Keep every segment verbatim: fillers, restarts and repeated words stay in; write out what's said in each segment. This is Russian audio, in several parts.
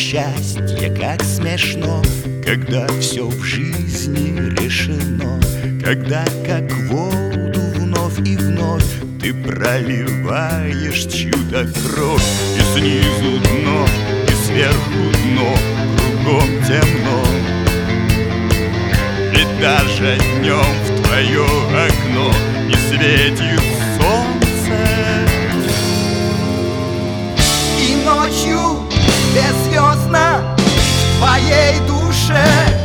счастье, как смешно, когда все в жизни решено, когда как воду вновь и вновь ты проливаешь чью-то кровь. И снизу дно, и сверху дно, кругом темно. Ведь даже днем в твое окно не светит солнце. И ночью беззвездно в твоей душе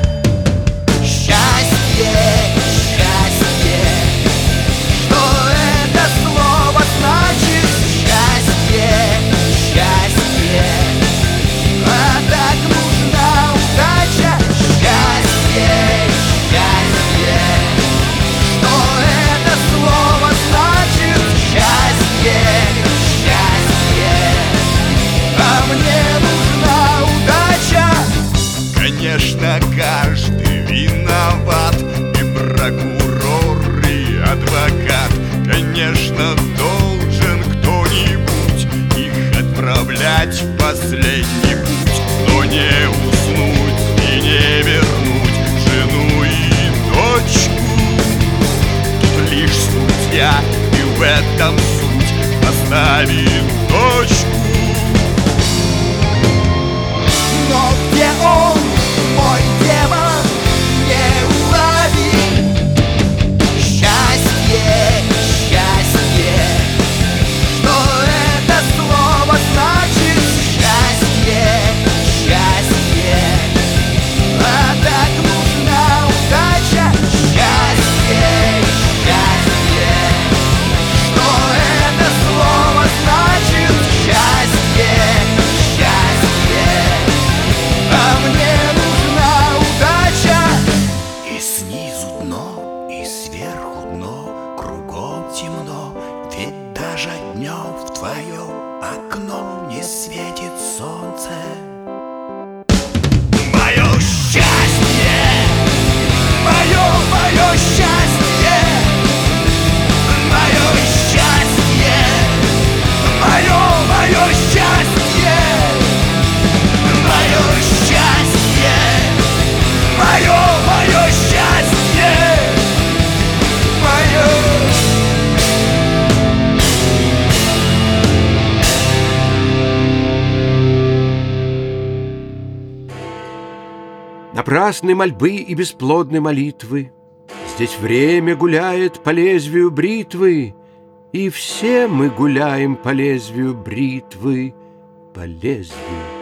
счастье, счастье. Что это слово значит? Счастье, счастье. А так нужна удача. Счастье, счастье. Что это слово значит? Счастье, счастье. А мне нужна удача. Конечно, каждый виноват, и прокурор, и адвокат. Конечно, должен кто-нибудь их отправлять в последний путь. Но не уснуть и не вернуть жену и дочку. Тут лишь судья, и в этом суть, поставит точку. Но где он, мой демон, неуловим? Счастье, счастье. Что это слово значит? Счастье, счастье. А так нужна удача. Счастье, счастье. Что это слово значит? Счастье, счастье. А мне нужна удача. И снизу дно, и сверху дно, кругом темно. Ведь даже днем в твое окно не светит солнце. Мое счастье, Мое, мое счастье. Мое счастье. Мое, мое счастье. Мое счастье. Мое, мое счастье. Мое. Напрасны мольбы и бесплодны молитвы. Здесь время гуляет по лезвию бритвы, и все мы гуляем по лезвию бритвы, по лезвию